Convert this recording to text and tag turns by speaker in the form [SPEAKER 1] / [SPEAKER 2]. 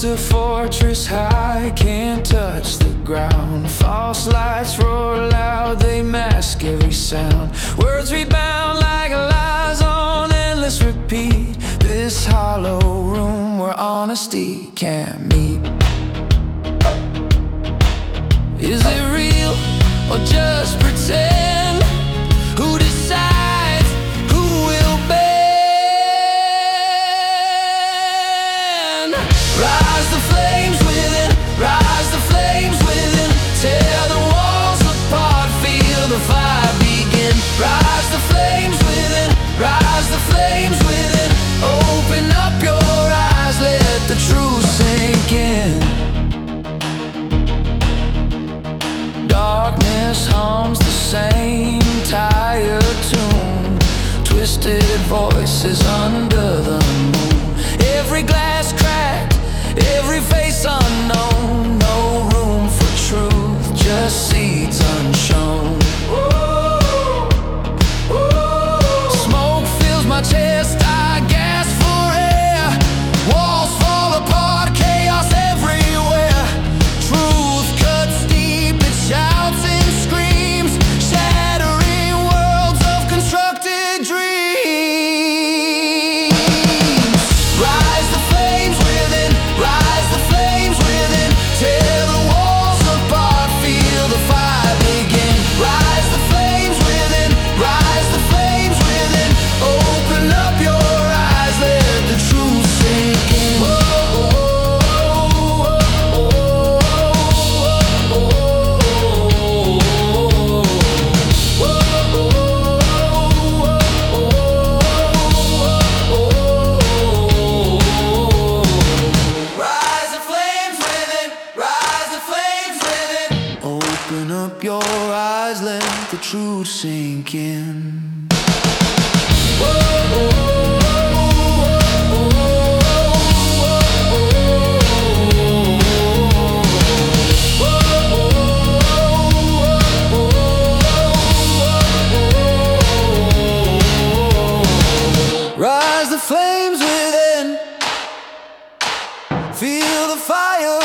[SPEAKER 1] built a fortress high, can't touch the ground. False lights roar loud, they mask every sound. Words rebound like lies on endless repeat. This hollow room where honesty can't meet. Is it real or just pretend? Who decides who will bend? Rise the flames within, rise the flames within. Tear the walls apart, feel the fire begin. Rise the flames within, rise the flames within. Open up your eyes, let the truth sink in. Darkness hums the same tired tune, twisted voices under the moon. Every glass cracked, every face unknown. No room for truth, just seeds unshown. Smoke fills my chest, I gasp for air. Walls fall apart, chaos everywhere. Truth cuts deep, it shouts and screams, shattering worlds of constructed dreams. Rise the flames within, rise the flames within. Tear the walls apart, feel the fire begin. Rise the flames within, rise the flames within. Open up your eyes, let the truth sink in. Rise the flames within, rise the flames within. Open up your eyes, let the truth sink in. Rise the flames within, feel the fire